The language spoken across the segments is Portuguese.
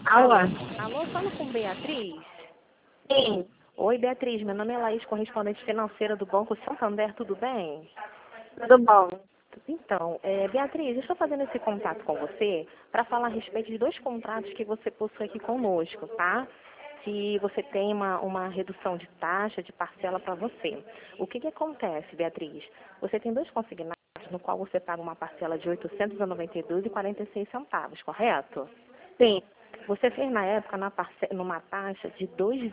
Alô? Alô, falo com Beatriz? Sim, Oi, Beatriz, meu nome é Laís, correspondente financeira do Banco Santander, tudo bem? tudo bom. Então, Beatriz, eu estou fazendo esse contato com você para falar a respeito de dois contratos que você possui aqui conosco, tá? Se você tem uma redução de taxa, de parcela para você. O que que acontece, Beatriz? Você tem dois consignados no qual você paga uma parcela de R$ 892,46, correto? Sim, Você fez na época numa taxa de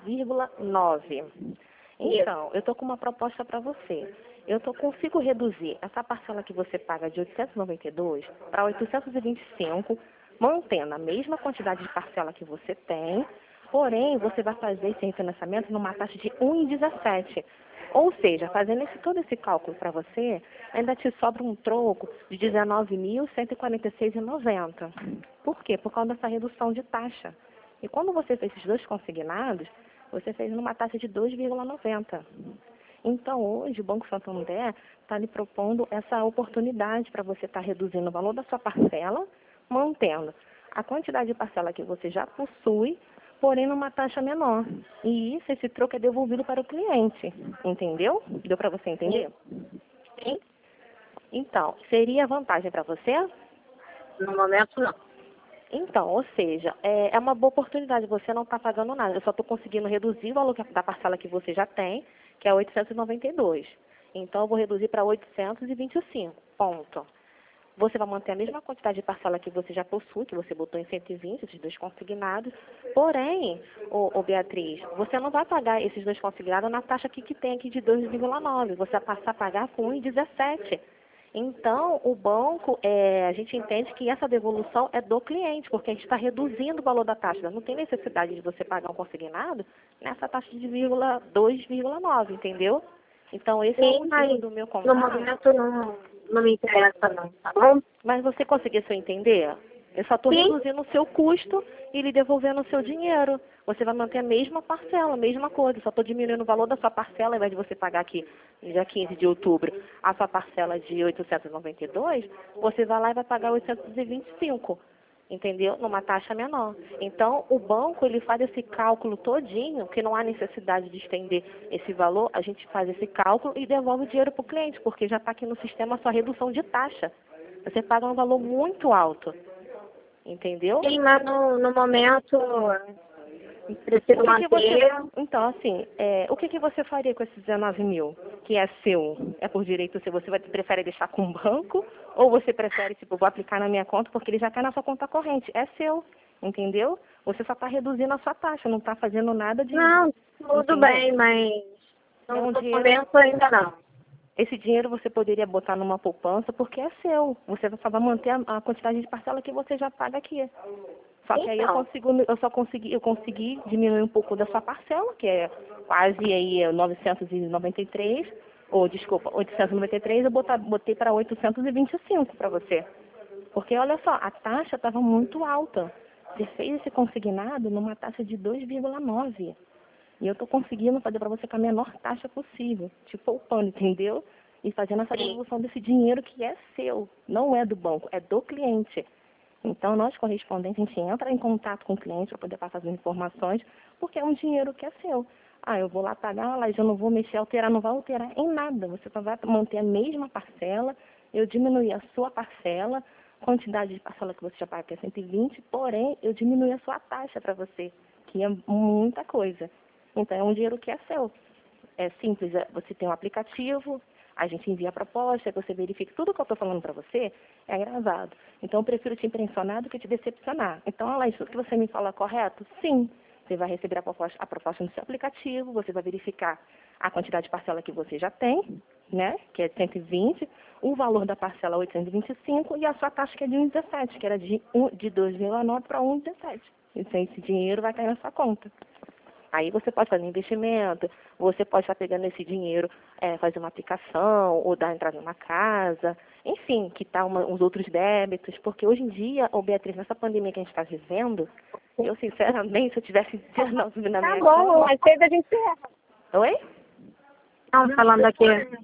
2,9. isso. Então, eu estou com uma proposta para você. Consigo reduzir essa parcela que você paga de 892 para 825, mantendo a mesma quantidade de parcela que você tem, porém você vai fazer esse refinanciamento numa taxa de 1,17. Ou seja, fazendo todo esse cálculo para você, ainda te sobra um troco de R$ 19.146,90. Por quê? Por causa dessa redução de taxa. E quando você fez esses dois consignados, você fez numa taxa de 2,90. Então, hoje, o Banco Santander está lhe propondo essa oportunidade para você estar reduzindo o valor da sua parcela, mantendo a quantidade de parcela que você já possui, porém numa taxa menor. E isso, esse troco é devolvido para o cliente. Entendeu? Deu para você entender? Sim, Então, seria vantagem para você? no momento não. Então, ou seja, é uma boa oportunidade, você não está pagando nada, eu só estou conseguindo reduzir o valor da parcela que você já tem, que é 892. Então, eu vou reduzir para 825, ponto. Você vai manter a mesma quantidade de parcela que você já possui, que você botou em 120, esses dois consignados. Porém, Beatriz, você não vai pagar esses dois consignados na taxa que tem aqui de 2,9. Você vai passar a pagar com 1,17. Então, o banco, a gente entende que essa devolução é do cliente, porque a gente está reduzindo o valor da taxa. Não tem necessidade de você pagar um consignado nessa taxa de 2,9, entendeu? Então, esse é o Sim, motivo mas do meu no contrato. momento não me interessa não, tá bom? Mas você conseguiu se eu entender? Eu só estou Sim, reduzindo o seu custo e lhe devolvendo o seu dinheiro. Você vai manter a mesma parcela, a mesma coisa. Só estou diminuindo o valor da sua parcela, ao invés de você pagar aqui, dia 15 de outubro, a sua parcela de 892, você vai lá e vai pagar 825, entendeu? Numa taxa menor. Então, o banco, ele faz esse cálculo todinho, que não há necessidade de estender esse valor, a gente faz esse cálculo e devolve o dinheiro para o cliente, porque já está aqui no sistema a sua redução de taxa. Você paga um valor muito alto, entendeu? sim, mas no momento preciso O que que você... manter. Então, assim, o que que você faria com esses 19 mil, que é seu? É por direito seu? Você prefere deixar com o banco? Ou você prefere, tipo, vou aplicar na minha conta porque ele já cai na sua conta corrente? É seu, entendeu? Você só está reduzindo a sua taxa, não está fazendo nada Não, tudo entendeu? bem, mas É um no dinheiro... momento ainda não. Esse dinheiro você poderia botar numa poupança porque é seu. Você só vai manter a quantidade de parcela que você já paga aqui. Só que aí Então, eu consegui diminuir um pouco da sua parcela, que é quase aí 993, ou desculpa, 893, botei para 825 para você. Porque olha só, a taxa estava muito alta. Você fez esse consignado numa taxa de 2,9. E eu estou conseguindo fazer para você com a menor taxa possível, te poupando, entendeu? E fazendo essa sim, devolução desse dinheiro que é seu, não é do banco, é do cliente. Então, nós correspondentes, a gente entra em contato com o cliente para poder passar as informações, porque é um dinheiro que é seu. Ah, eu vou lá pagar, mas eu não vou mexer, alterar, não vai alterar em nada. Você só vai manter a mesma parcela, eu diminuir a sua parcela, quantidade de parcela que você já paga, que é 120, porém, eu diminuir a sua taxa para você, que é muita coisa. Então, é um dinheiro que é seu. É simples, você tem um aplicativo, a gente envia a proposta, aí você verifica tudo que eu estou falando para você é gravado. Então, eu prefiro te impressionar do que te decepcionar. Então, olha lá, isso que você me fala é correto? Sim. Você vai receber a proposta no seu aplicativo, você vai verificar a quantidade de parcela que você já tem, né, que é de 120, o valor da parcela 825 e a sua taxa que é de 1,17, que era de 2,9 para 1,17. Então, esse dinheiro vai cair na sua conta. Aí você pode fazer investimento, você pode estar pegando esse dinheiro, fazer uma aplicação, ou dar entrada numa casa, enfim, quitar uns outros débitos, porque hoje em dia, Beatriz, nessa pandemia que a gente está vivendo, eu sinceramente, se eu tivesse 19 na tá minha bom, conta... mas cedo a gente erra. Oi? Não, falando aqui.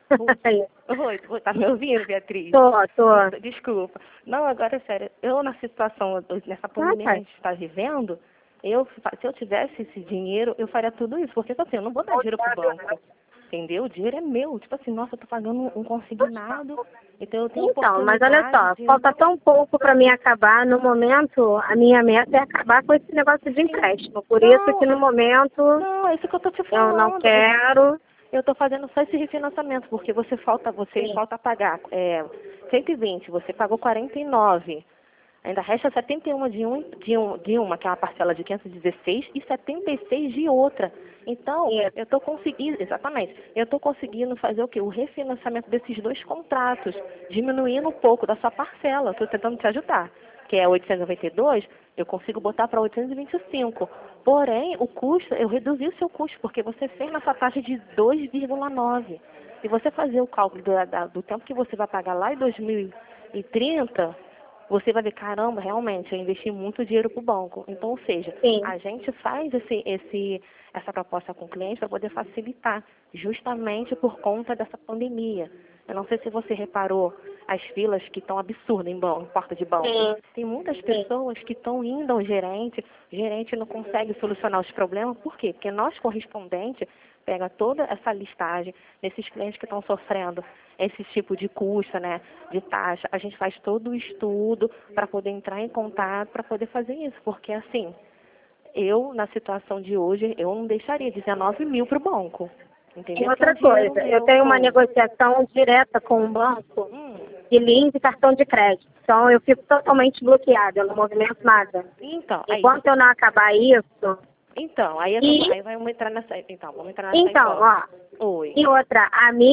Oi, tá me ouvindo, Beatriz? Tô. Desculpa. Não, agora, sério, eu nessa situação, nessa pandemia que a gente está vivendo, se eu tivesse esse dinheiro, eu faria tudo isso. Porque, assim, eu não vou dar dinheiro pro banco. Entendeu? O dinheiro é meu. Tipo assim, nossa, eu tô pagando um consignado, então eu tenho Então, mas olha só, oportunidade de... falta tão pouco para mim acabar. No momento, a minha meta é acabar com esse negócio de empréstimo. Por isso que no momento Não, é isso que eu tô te eu não falando. quero. Eu tô fazendo só esse refinanciamento, porque você falta pagar 120, você pagou 49. Ainda resta 71 de uma, que é uma parcela de 516, e 76 de outra. Então, Isso. eu estou conseguindo, exatamente, eu estou conseguindo fazer o quê? O refinanciamento desses dois contratos, diminuindo um pouco da sua parcela. Estou tentando te ajudar, que é 892, eu consigo botar para 825. Porém, o custo, eu reduzi o seu custo, porque você fez nessa taxa de 2,9. Se você fazer o cálculo do tempo que você vai pagar lá em 2030, você vai ver, caramba, realmente, eu investi muito dinheiro para o banco. Então, ou seja, Sim. a gente faz essa proposta com o cliente para poder facilitar, justamente por conta dessa pandemia. Eu não sei se você reparou as filas que estão absurdas em porta de banco. Sim. Tem muitas pessoas que estão indo ao gerente, o gerente não consegue solucionar os problemas. Por quê? Porque nós, correspondente, pega toda essa listagem desses clientes que estão sofrendo esse tipo de custo, né, de taxa. A gente faz todo o estudo para poder entrar em contato, para poder fazer isso. Porque, assim, eu, na situação de hoje, eu não deixaria 19 mil para o banco. Entendeu? E outra coisa, eu tenho uma negociação direta com o banco de linha de cartão de crédito. Então, eu fico totalmente bloqueada, eu não movimento nada. Então, enquanto eu não acabar isso... Então, aí vamos entrar nessa... Então, vamos entrar nessa... Então, ó. Oi. E outra,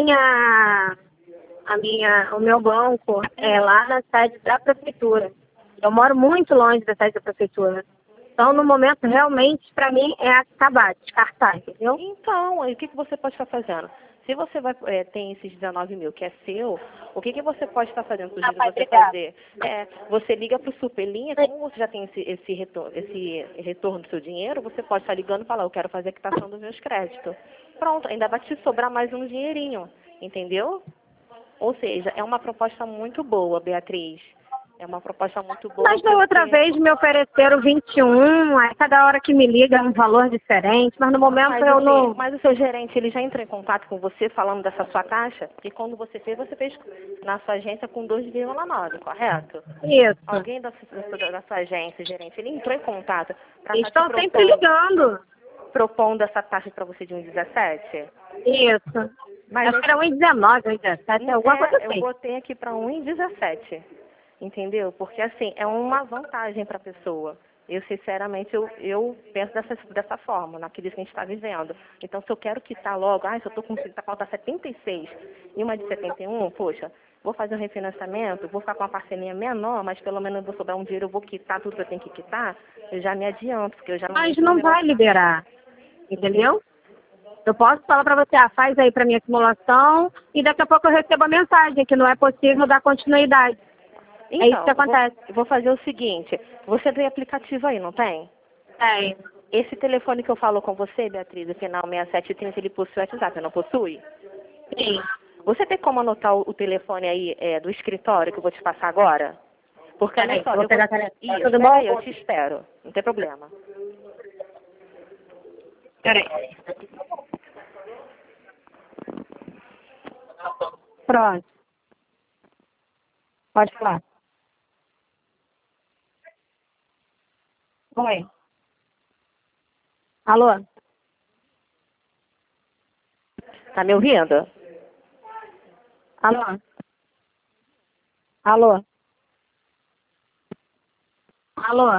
o meu banco é lá na sede da prefeitura. Eu moro muito longe da sede da prefeitura. Então, no momento, realmente, para mim, é acabar, descartar, entendeu? Então, aí o que você pode estar fazendo? Se você tem esses 19 mil que é seu, o que você pode estar fazendo? Sugiro você fazer. Você liga para o Superlinha, como você já tem esse retorno do seu dinheiro, você pode estar ligando e falar, eu quero fazer a quitação dos meus créditos. Pronto, ainda vai te sobrar mais um dinheirinho, entendeu? Ou seja, é uma proposta muito boa, Beatriz. É uma proposta muito boa. Mas da outra vez me ofereceram 21, aí cada hora que me liga é um valor diferente, mas no momento eu não... Mas o seu gerente, ele já entrou em contato com você falando dessa sua taxa? Porque quando você fez na sua agência com 2,9, correto? Isso. Alguém da sua agência, gerente, ele entrou em contato para Estão sempre ligando. Propondo essa taxa para você de 1,17? Isso. Mas acho que era 1,19, 1,17, alguma coisa assim. Eu botei aqui para 1,17. Entendeu? Porque, assim, é uma vantagem para a pessoa. Eu, sinceramente, eu penso dessa forma, naquilo que a gente está vivendo. Então, se eu quero quitar logo, se eu estou com tá falta 76 e uma de 71, poxa, vou fazer um refinanciamento, vou ficar com uma parcelinha menor, mas pelo menos eu vou sobrar um dinheiro, eu vou quitar tudo que eu tenho que quitar, eu já me adianto, porque eu já não... Mas não vai liberar, entendeu? Eu posso falar para você, faz aí para minha simulação, e daqui a pouco eu recebo a mensagem que não é possível dar continuidade. Então, é isso que acontece. Eu vou fazer o seguinte, você tem aplicativo aí, não tem? Tem. Esse telefone que eu falo com você, Beatriz, o final 6730, ele possui WhatsApp, não possui? Sim. Você tem como anotar o telefone aí do escritório que eu vou te passar agora? Porque olha só, vou pegar Isso, tudo pega bom? aí, eu te espero, não tem problema. Peraí. Pronto. Pode falar. Oi. Alô? Tá me ouvindo? Alô? Alô? Alô?